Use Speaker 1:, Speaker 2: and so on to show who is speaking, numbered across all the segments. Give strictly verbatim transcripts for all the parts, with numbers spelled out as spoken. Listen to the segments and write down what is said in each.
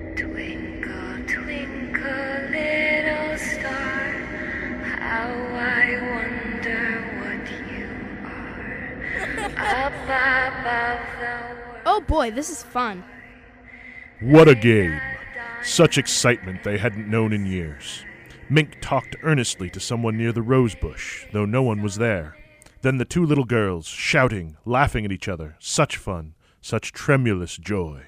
Speaker 1: Twinkle, twinkle, little star, how I wonder what you are. Up above the world.
Speaker 2: Oh boy, this is fun.
Speaker 3: What a game. Such excitement they hadn't known in years. Mink talked earnestly to someone near the rose bush, though no one was there. Then the two little girls, shouting, laughing at each other. Such fun, such tremulous joy.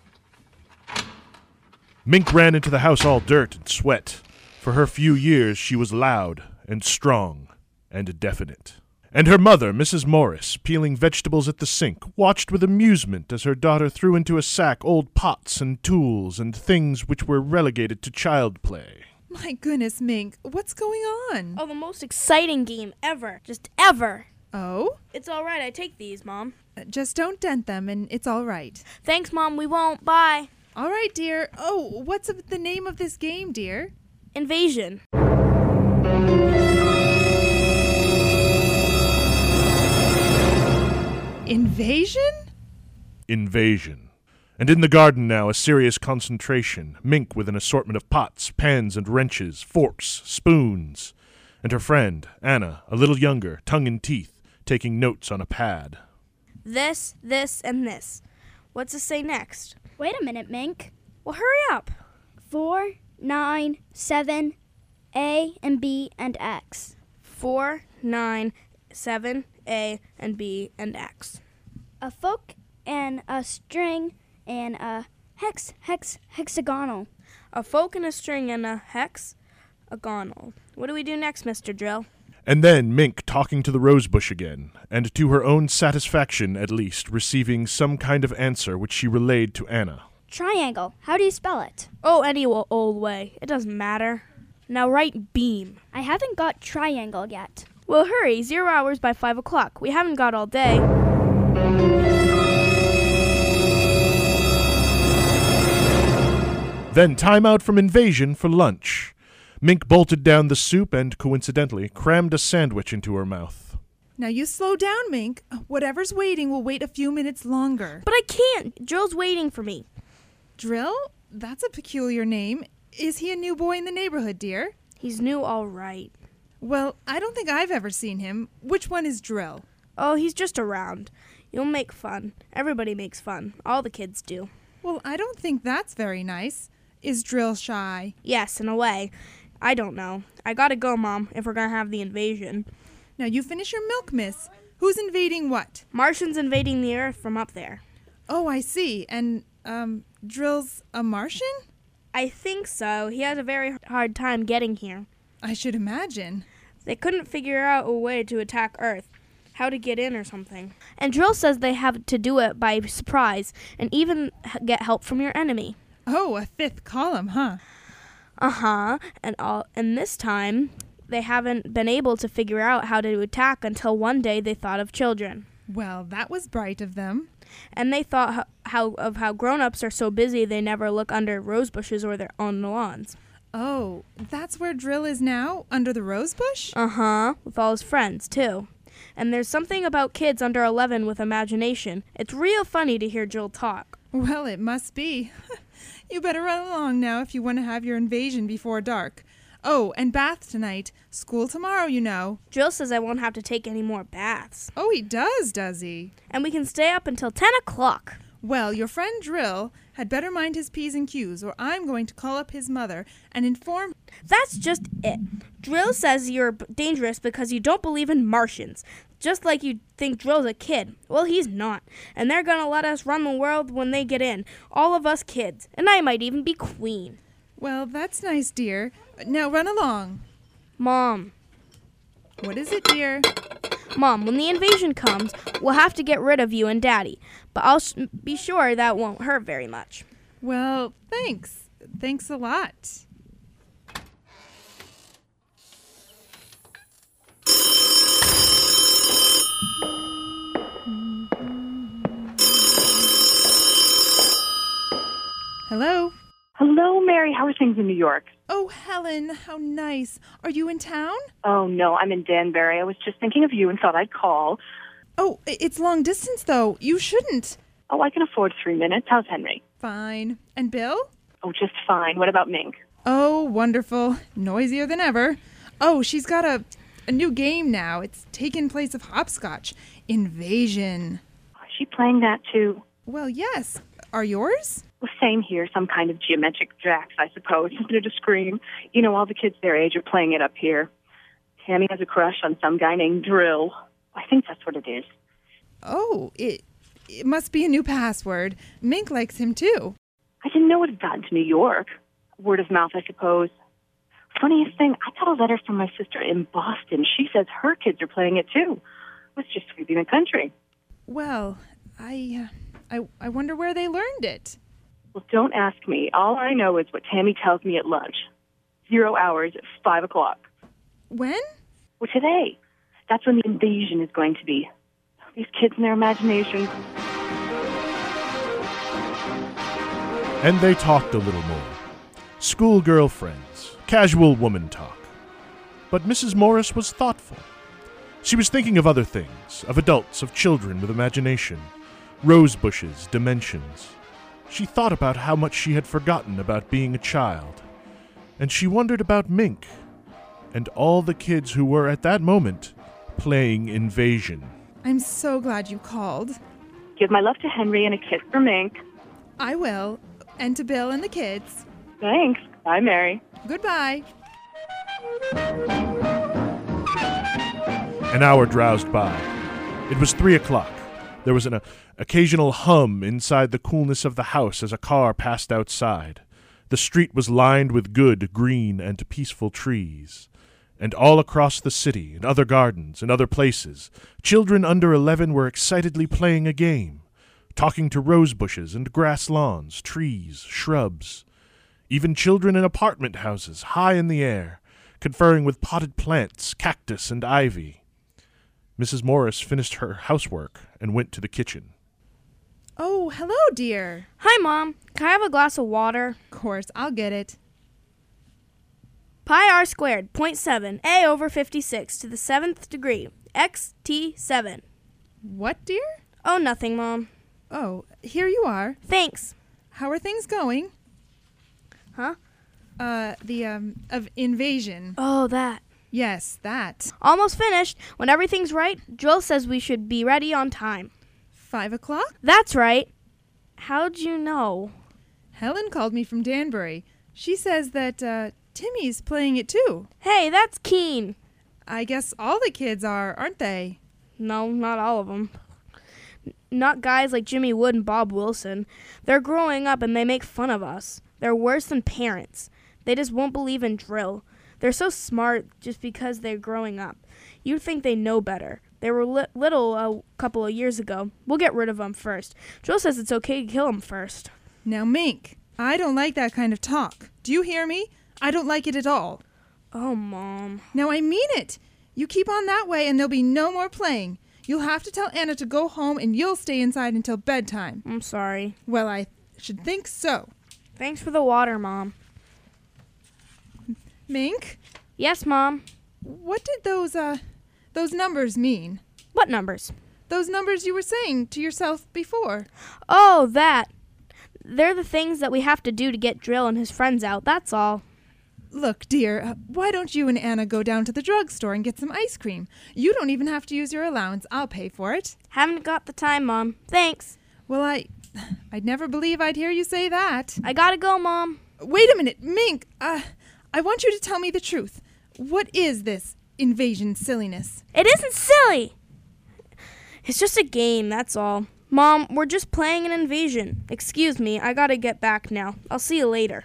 Speaker 3: Mink ran into the house all dirt and sweat. For her few years she was loud and strong and definite. And her mother, Missus Morris, peeling vegetables at the sink, watched with amusement as her daughter threw into a sack old pots and tools and things which were relegated to child play.
Speaker 4: My goodness, Mink, what's going on?
Speaker 2: Oh, the most exciting game ever. Just ever.
Speaker 4: Oh?
Speaker 2: It's all right. I take these, Mom.
Speaker 4: Uh, Just don't dent them and it's all right.
Speaker 2: Thanks, Mom. We won't. Bye.
Speaker 4: All right, dear. Oh, what's the name of this game, dear?
Speaker 2: Invasion.
Speaker 4: Invasion?
Speaker 3: Invasion. And in the garden now a serious concentration, Mink with an assortment of pots, pans and wrenches, forks, spoons, and her friend, Anna, a little younger, tongue in teeth, taking notes on a pad.
Speaker 2: This, this, and this. What's it say next?
Speaker 5: Wait a minute, Mink.
Speaker 2: Well, hurry up.
Speaker 5: Four, nine, seven, A and B and X.
Speaker 2: Four, nine, seven, A, and B, and X.
Speaker 5: A folk and a string and a hex, hex, hexagonal.
Speaker 2: A folk and a string and a hex, a gonal. What do we do next, Mister Drill?
Speaker 3: And then Mink talking to the rosebush again, and to her own satisfaction at least, receiving some kind of answer which she relayed to Anna.
Speaker 5: Triangle. How do you spell it?
Speaker 2: Oh, any o- old way. It doesn't matter. Now write beam.
Speaker 5: I haven't got triangle yet.
Speaker 2: Well, hurry. Zero hours by five o'clock. We haven't got all day.
Speaker 3: Then time out from Invasion for lunch. Mink bolted down the soup and, coincidentally, crammed a sandwich into her mouth.
Speaker 4: Now you slow down, Mink. Whatever's waiting will wait a few minutes longer.
Speaker 2: But I can't. Drill's waiting for me.
Speaker 4: Drill? That's a peculiar name. Is he a new boy in the neighborhood, dear?
Speaker 2: He's new all right.
Speaker 4: Well, I don't think I've ever seen him. Which one is Drill?
Speaker 2: Oh, he's just around. You'll make fun. Everybody makes fun. All the kids do.
Speaker 4: Well, I don't think that's very nice. Is Drill shy?
Speaker 2: Yes, in a way. I don't know. I gotta go, Mom, if we're gonna have the invasion.
Speaker 4: Now you finish your milk, miss. Who's invading what?
Speaker 2: Martians invading the Earth from up there.
Speaker 4: Oh, I see. And, um, Drill's a Martian?
Speaker 2: I think so. He had a very hard time getting here.
Speaker 4: I should imagine.
Speaker 2: They couldn't figure out a way to attack Earth, how to get in or something. And Drill says they have to do it by surprise and even h- get help from your enemy.
Speaker 4: Oh, a fifth column, huh?
Speaker 2: Uh-huh. And all and this time they haven't been able to figure out how to attack until one day they thought of children.
Speaker 4: Well, that was bright of them.
Speaker 2: And they thought how, how of how grown-ups are so busy they never look under rose bushes or their own lawns.
Speaker 4: Oh, that's where Drill is now? Under the rose bush?
Speaker 2: Uh-huh. With all his friends, too. And there's something about kids under eleven with imagination. It's real funny to hear Drill talk.
Speaker 4: Well, it must be. You better run along now if you want to have your invasion before dark. Oh, and bath tonight. School tomorrow, you know.
Speaker 2: Drill says I won't have to take any more baths.
Speaker 4: Oh, he does, does he?
Speaker 2: And we can stay up until ten o'clock.
Speaker 4: Well, your friend Drill had better mind his P's and Q's, or I'm going to call up his mother and inform...
Speaker 2: That's just it. Drill says you're b- dangerous because you don't believe in Martians. Just like you think Drill's a kid. Well, he's not. And they're gonna let us run the world when they get in. All of us kids. And I might even be queen.
Speaker 4: Well, that's nice, dear. Now run along.
Speaker 2: Mom.
Speaker 4: What is it, dear?
Speaker 2: Mom, when the invasion comes, we'll have to get rid of you and Daddy. But I'll sh- be sure that won't hurt very much.
Speaker 4: Well, thanks. Thanks a lot. Hello?
Speaker 6: Hello, Mary. How are things in New York?
Speaker 4: Oh, Helen, how nice. Are you in town?
Speaker 6: Oh, no, I'm in Danbury. I was just thinking of you and thought I'd call.
Speaker 4: Oh, i- it's long distance, though. You shouldn't.
Speaker 6: Oh, I can afford three minutes. How's Henry?
Speaker 4: Fine. And Bill?
Speaker 6: Oh, just fine. What about Mink?
Speaker 4: Oh, wonderful. Noisier than ever. Oh, she's got a, a new game now. It's taken place of hopscotch. Invasion.
Speaker 6: Is she playing that too?
Speaker 4: Well, yes. Are yours?
Speaker 6: Well, same here. Some kind of geometric drax, I suppose. Something to scream. You know, all the kids their age are playing it up here. Tammy has a crush on some guy named Drill. I think that's what it is.
Speaker 4: Oh, it, it must be a new password. Mink likes him too.
Speaker 6: I didn't know it had gotten to New York. Word of mouth, I suppose. Funniest thing, I got a letter from my sister in Boston. She says her kids are playing it too. It's just sweeping the country.
Speaker 4: Well, I, uh, I, I wonder where they learned it.
Speaker 6: Well, don't ask me. All I know is what Tammy tells me at lunch. Zero hours at five o'clock.
Speaker 4: When?
Speaker 6: Well, today. That's when the invasion is going to be. These kids and their imaginations.
Speaker 3: And they talked a little more. Schoolgirl friends, casual woman talk. But Missus Morris was thoughtful. She was thinking of other things, of adults, of children with imagination, rose bushes, dimensions. She thought about how much she had forgotten about being a child. And she wondered about Mink, and all the kids who were at that moment playing Invasion.
Speaker 4: I'm so glad you called.
Speaker 6: Give my love to Henry and a kiss for Mink.
Speaker 4: I will. And to Bill and the kids.
Speaker 6: Thanks. Bye, Mary.
Speaker 4: Goodbye.
Speaker 3: An hour drowsed by. It was three o'clock. There was an uh, occasional hum inside the coolness of the house as a car passed outside. The street was lined with good, green, and peaceful trees. And all across the city, in other gardens, and other places, children under eleven were excitedly playing a game, talking to rose bushes and grass lawns, trees, shrubs. Even children in apartment houses, high in the air, conferring with potted plants, cactus, and ivy. Missus Morris finished her housework and went to the kitchen.
Speaker 4: Oh, hello, dear.
Speaker 2: Hi, Mom. Can I have a glass of water?
Speaker 4: Of course, I'll get it.
Speaker 2: Pi r squared, zero point seven, a over fifty-six to the seventh degree, x t seven.
Speaker 4: What, dear?
Speaker 2: Oh, nothing, Mom.
Speaker 4: Oh, here you are.
Speaker 2: Thanks.
Speaker 4: How are things going?
Speaker 2: Huh?
Speaker 4: Uh, the, um, of invasion.
Speaker 2: Oh, that.
Speaker 4: Yes, that.
Speaker 2: Almost finished. When everything's right, Drill says we should be ready on time.
Speaker 4: Five o'clock?
Speaker 2: That's right. How'd you know?
Speaker 4: Helen called me from Danbury. She says that, uh, Timmy's playing it too.
Speaker 2: Hey, that's Keen.
Speaker 4: I guess all the kids are, aren't they?
Speaker 2: No, not all of them. Not guys like Jimmy Wood and Bob Wilson. They're growing up and they make fun of us. They're worse than parents. They just won't believe in drill. They're so smart just because they're growing up. You'd think they know better. They were li- little a couple of years ago. We'll get rid of them first. Drill says it's okay to kill them first.
Speaker 4: Now, Mink, I don't like that kind of talk. Do you hear me? I don't like it at all.
Speaker 2: Oh, Mom.
Speaker 4: Now, I mean it. You keep on that way and there'll be no more playing. You'll have to tell Anna to go home and you'll stay inside until bedtime.
Speaker 2: I'm sorry.
Speaker 4: Well, I should think so.
Speaker 2: Thanks for the water, Mom.
Speaker 4: Mink,
Speaker 2: Yes, Mom.
Speaker 4: what did those, uh, those numbers mean?
Speaker 2: What numbers?
Speaker 4: Those numbers you were saying to yourself before.
Speaker 2: Oh, that. They're the things that we have to do to get Drill and his friends out, that's all.
Speaker 4: Look, dear, uh, why don't you and Anna go down to the drugstore and get some ice cream? You don't even have to use your allowance. I'll pay for it.
Speaker 2: Haven't got the time, Mom. Thanks.
Speaker 4: Well, I... I'd never believe I'd hear you say that.
Speaker 2: I gotta go, Mom.
Speaker 4: Wait a minute, Mink. Uh, I want you to tell me the truth. What is this invasion silliness?
Speaker 2: It isn't silly. It's just a game, that's all. Mom, we're just playing an invasion. Excuse me, I gotta get back now. I'll see you later.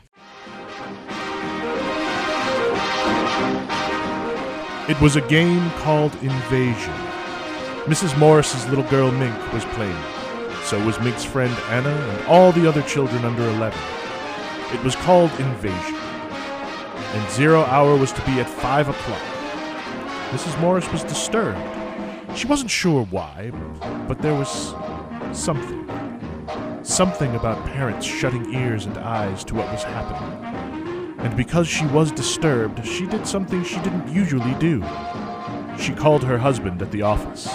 Speaker 3: It was a game called Invasion. Missus Morris's little girl Mink was playing. So was Mink's friend Anna and all the other children under eleven. It was called Invasion. And zero hour was to be at five o'clock. Missus Morris was disturbed. She wasn't sure why, but there was something. Something about parents shutting ears and eyes to what was happening. And because she was disturbed, she did something she didn't usually do. She called her husband at the office.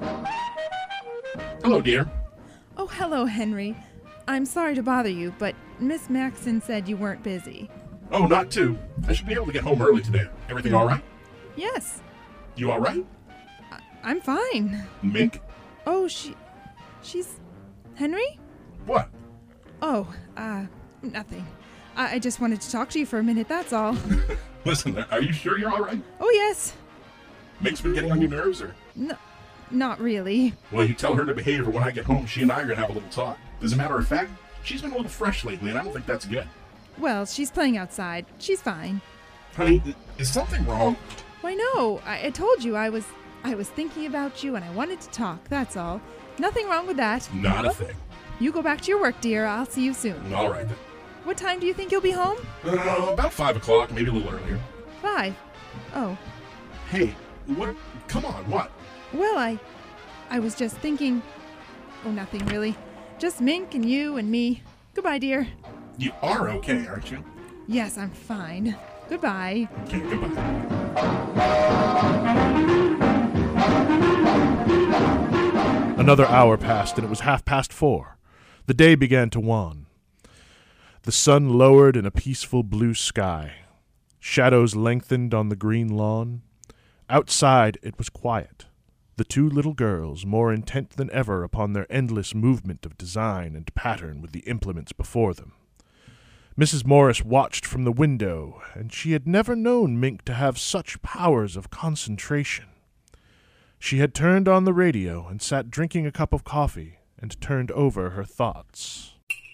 Speaker 7: Hello, dear.
Speaker 4: Oh, hello, Henry. I'm sorry to bother you, but Miss Maxon said you weren't busy.
Speaker 7: Oh, not too. I should be able to get home early today. Everything all right?
Speaker 4: Yes,
Speaker 7: You all right?
Speaker 4: I'm fine.
Speaker 7: Mink?
Speaker 4: Oh, she... she's... Henry?
Speaker 7: What?
Speaker 4: Oh, uh, nothing. I, I just wanted to talk to you for a minute, that's all.
Speaker 7: Listen, are you sure you're all right?
Speaker 4: Oh, yes.
Speaker 7: Mink's been getting on your nerves, or?
Speaker 4: No, not really.
Speaker 7: Well, you tell her to behave, or when I get home, she and I are going to have a little talk. As a matter of fact, she's been a little fresh lately, and I don't think that's good.
Speaker 4: Well, she's playing outside. She's fine.
Speaker 7: Honey, is something wrong?
Speaker 4: Why, no. I, I told you I was... I was thinking about you and I wanted to talk, that's all. Nothing wrong with that.
Speaker 7: Not a thing.
Speaker 4: You go back to your work, dear. I'll see you soon.
Speaker 7: All right, then.
Speaker 4: What time do you think you'll be home?
Speaker 7: Uh, about five o'clock, maybe a little earlier.
Speaker 4: Five. Oh.
Speaker 7: Hey, what? Come on, what?
Speaker 4: Well, I... I was just thinking... Oh, nothing, really. Just Mink and you and me. Goodbye, dear.
Speaker 7: You are okay, aren't you?
Speaker 4: Yes, I'm fine. Goodbye.
Speaker 7: Okay, goodbye.
Speaker 3: Another hour passed, and it was half past four. The day began to wane. The sun lowered in a peaceful blue sky. Shadows lengthened on the green lawn. Outside it was quiet. The two little girls, more intent than ever upon their endless movement of design and pattern with the implements before them. Missus Morris watched from the window, and she had never known Mink to have such powers of concentration. She had turned on the radio and sat drinking a cup of coffee and turned over her thoughts.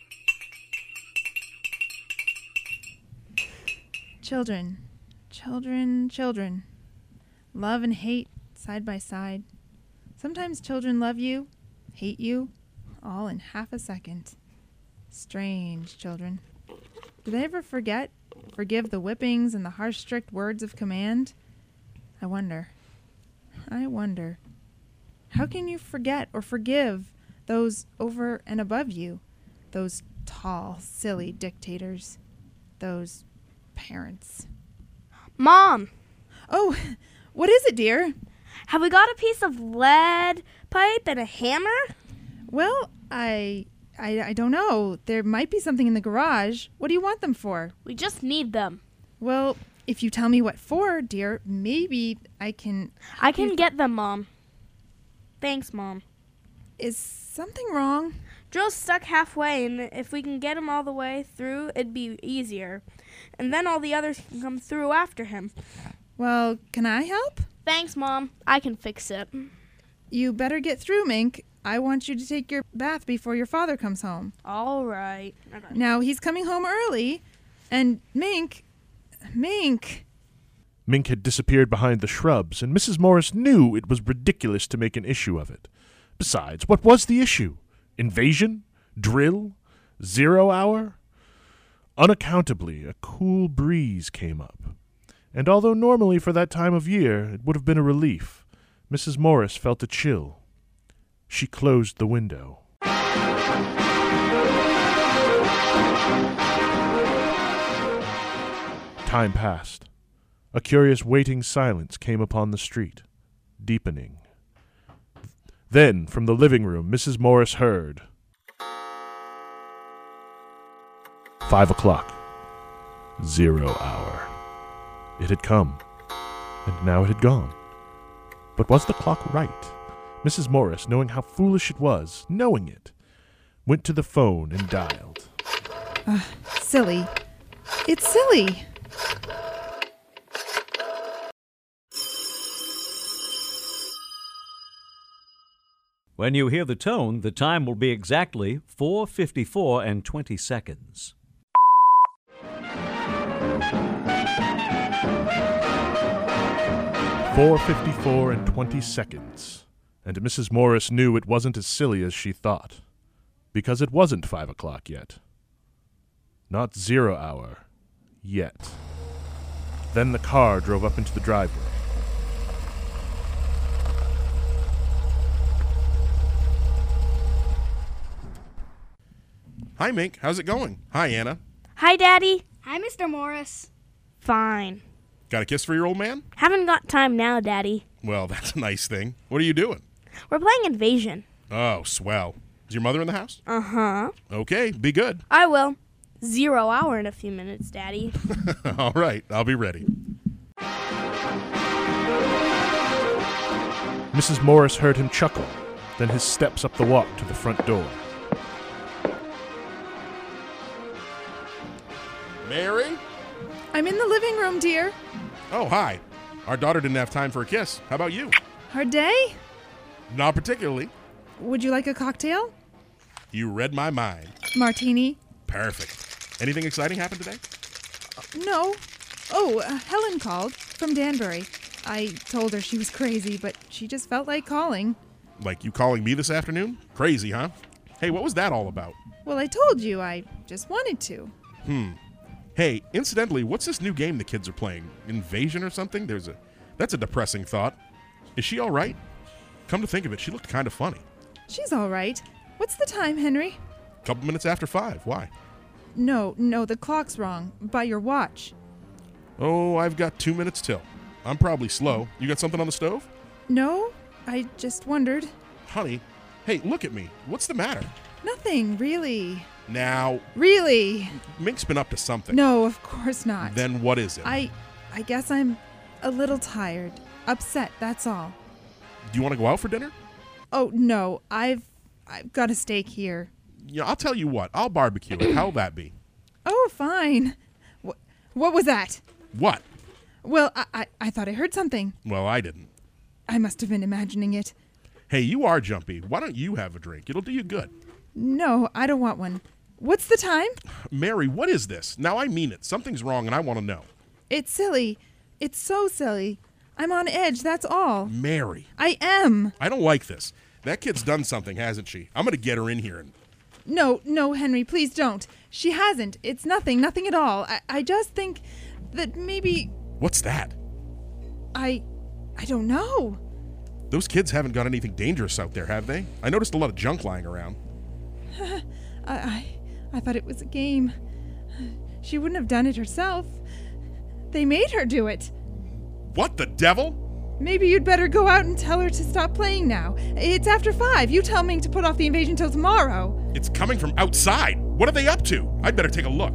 Speaker 4: Children. Children, children. Love and hate side by side. Sometimes children love you, hate you, all in half a second. Strange children. Do they ever forget, forgive the whippings and the harsh, strict words of command? I wonder. I wonder. How can you forget or forgive those over and above you? Those tall, silly dictators. Those parents.
Speaker 2: Mom,
Speaker 4: Oh, what is it, dear?
Speaker 2: have we got a piece of lead pipe and a hammer?
Speaker 4: Well, I, I, I don't know. There might be something in the garage. What do you want them for?
Speaker 2: We just need them.
Speaker 4: Well, if you tell me what for, dear, maybe I can...
Speaker 2: I can get them, Mom. Thanks, Mom.
Speaker 4: Is something wrong?
Speaker 2: Drill's stuck halfway, and if we can get him all the way through, it'd be easier. And then all the others can come through after him.
Speaker 4: Well, can I help?
Speaker 2: Thanks, Mom. I can fix it.
Speaker 4: You better get through, Mink. I want you to take your bath before your father comes home.
Speaker 2: All right. Okay.
Speaker 4: Now, he's coming home early, and Mink... Mink...
Speaker 3: Mink had disappeared behind the shrubs, and Missus Morris knew it was ridiculous to make an issue of it. Besides, what was the issue? Invasion? Drill? Zero hour? Unaccountably, a cool breeze came up. And although normally for that time of year it would have been a relief, Missus Morris felt a chill. She closed the window. Time passed. A curious waiting silence came upon the street, deepening. Then, from the living room, Missus Morris heard. Five o'clock. Zero hour. It had come, and now it had gone. But was the clock right? Missus Morris, knowing how foolish it was, knowing it, went to the phone and dialed.
Speaker 4: Uh, silly. It's silly.
Speaker 8: When you hear the tone, the time will be exactly four fifty-four and twenty seconds.
Speaker 3: Four fifty-four and twenty seconds, and Missus Morris knew it wasn't as silly as she thought, because it wasn't five o'clock yet. Not zero hour, yet. Then the car drove up into the driveway.
Speaker 7: Hi, Mink. How's it going? Hi, Anna.
Speaker 2: Hi, Daddy.
Speaker 5: Hi, Mister Morris.
Speaker 2: Fine.
Speaker 7: Got a kiss for your old man?
Speaker 2: Haven't got time now, Daddy.
Speaker 7: Well, that's a nice thing. What are you doing?
Speaker 2: We're playing Invasion.
Speaker 7: Oh, swell. Is your mother in the house?
Speaker 2: Uh-huh.
Speaker 7: Okay, be good.
Speaker 2: I will. Zero hour in a few minutes, Daddy.
Speaker 9: All right, I'll be ready.
Speaker 3: Missus Morris heard him chuckle, then his steps up the walk to the front door.
Speaker 9: Mary?
Speaker 4: I'm in the living room, dear.
Speaker 9: Oh, hi. Our daughter didn't have time for a kiss. How about you?
Speaker 4: Hard day?
Speaker 9: Not particularly.
Speaker 4: Would you like a cocktail?
Speaker 9: You read my mind.
Speaker 4: Martini?
Speaker 9: Perfect. Anything exciting happened today?
Speaker 4: No. Oh, uh, Helen called from Danbury. I told her she was crazy, but she just felt like calling.
Speaker 9: Like you calling me this afternoon? Crazy, huh? Hey, what was that all about?
Speaker 4: Well, I told you. I just wanted to.
Speaker 9: Hmm. Hey, incidentally, what's this new game the kids are playing? Invasion or something? There's a... That's a depressing thought. Is she all right? Come to think of it, she looked kind of funny.
Speaker 4: She's all right. What's the time, Henry?
Speaker 9: Couple minutes after five. Why?
Speaker 4: No, no, the clock's wrong. By your watch.
Speaker 9: Oh, I've got two minutes till. I'm probably slow. You got something on the stove?
Speaker 4: No, I just wondered.
Speaker 9: Honey, hey, look at me. What's the matter?
Speaker 4: Nothing, really.
Speaker 9: Now,
Speaker 4: Really?
Speaker 9: Mink's been up to something.
Speaker 4: No, of course not.
Speaker 9: Then what is it?
Speaker 4: I I guess I'm a little tired. Upset, that's all.
Speaker 9: Do you want to go out for dinner?
Speaker 4: Oh, no. I've I've got a steak here.
Speaker 9: Yeah, I'll tell you what. I'll barbecue it. How'll that be?
Speaker 4: Oh, fine. What what was that?
Speaker 9: What?
Speaker 4: Well, I, I I thought I heard something.
Speaker 9: Well, I didn't.
Speaker 4: I must have been imagining it.
Speaker 9: Hey, you are jumpy. Why don't you have a drink? It'll do you good.
Speaker 4: No, I don't want one. What's the time?
Speaker 9: Mary, what is this? Now I mean it. Something's wrong and I want to know.
Speaker 4: It's silly. It's so silly. I'm on edge, that's all.
Speaker 9: Mary.
Speaker 4: I am.
Speaker 9: I don't like this. That kid's done something, hasn't she? I'm going to get her in here and...
Speaker 4: No, no, Henry, please don't. She hasn't. It's nothing, nothing at all. I, I just think that maybe...
Speaker 9: What's that?
Speaker 4: I... I don't know.
Speaker 9: Those kids haven't got anything dangerous out there, have they? I noticed a lot of junk lying around.
Speaker 4: I, I... I thought it was a game. She wouldn't have done it herself. They made her do it.
Speaker 9: What the devil?
Speaker 4: Maybe you'd better go out and tell her to stop playing now. It's after five. You tell Mink to put off the invasion till tomorrow.
Speaker 9: It's coming from outside. What are they up to? I'd better take a look.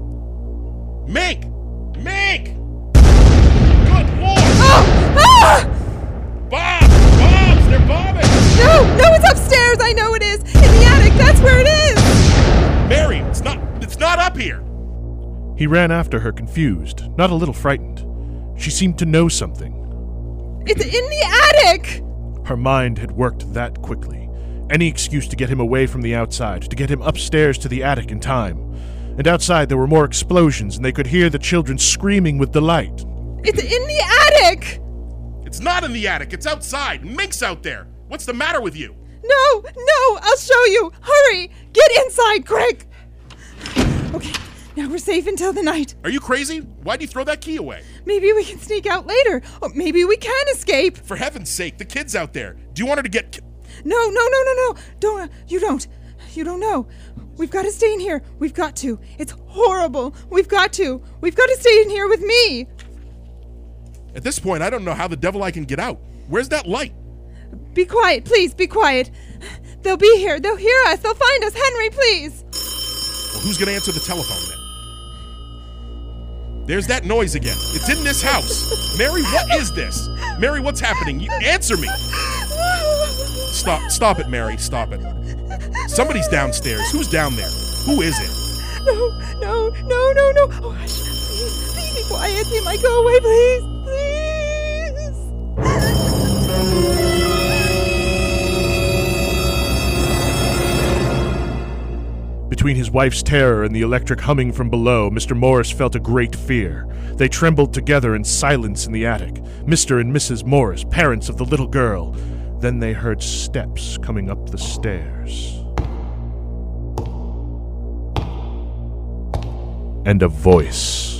Speaker 9: Mink! Mink! Good Lord!
Speaker 4: Oh! Ah!
Speaker 9: Bob! Bobs! They're bobbing!
Speaker 4: No! No, it's upstairs! I know it is! In the attic! That's where it is!
Speaker 9: Mary, it's not... It's not up here!
Speaker 3: He ran after her, confused, not a little frightened. She seemed to know something.
Speaker 4: It's in the attic!
Speaker 3: Her mind had worked that quickly. Any excuse to get him away from the outside, to get him upstairs to the attic in time. And outside there were more explosions, and they could hear the children screaming with delight.
Speaker 4: It's in the attic!
Speaker 9: It's not in the attic. It's outside. Mink's out there. What's the matter with you?
Speaker 4: No! No! I'll show you! Hurry! Get inside, quick! Okay, now we're safe until the night.
Speaker 9: Are you crazy? Why'd you throw that key away?
Speaker 4: Maybe we can sneak out later. Or maybe we can escape.
Speaker 9: For heaven's sake, the kid's out there. Do you want her to get... Ki-
Speaker 4: No, no, no, no, no. Don't. You don't. You don't know. We've got to stay in here. We've got to. It's horrible. We've got to. We've got to stay in here with me.
Speaker 9: At this point, I don't know how the devil I can get out. Where's that light?
Speaker 4: Be quiet, please. Be quiet. They'll be here. They'll hear us. They'll find us. Henry, please.
Speaker 9: Well, who's going to answer the telephone then? There's that noise again. It's in this house. Mary, what is this? Mary, what's happening? You answer me. Stop. Stop it, Mary. Stop it. Somebody's downstairs. Who's down there? Who is it?
Speaker 4: No, no, no, no, no. Oh, hush. Please, please be quiet. They might go away, please. Please.
Speaker 3: Between his wife's terror and the electric humming from below, Mister Morris felt a great fear. They trembled together in silence in the attic. Mister and Missus Morris, parents of the little girl. Then they heard steps coming up the stairs. And a voice.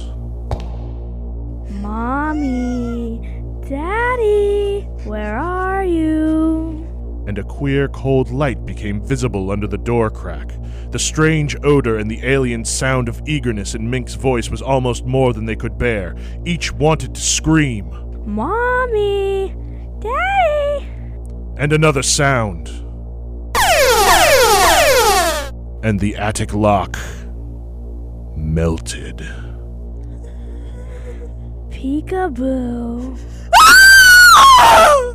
Speaker 2: Mommy, Daddy, where are you?
Speaker 3: And a queer cold light became visible under the door crack. The strange odor and the alien sound of eagerness in Mink's voice was almost more than they could bear. Each wanted to scream.
Speaker 2: Mommy, Daddy.
Speaker 3: And another sound. And the attic lock melted.
Speaker 2: Peekaboo.
Speaker 4: Ah!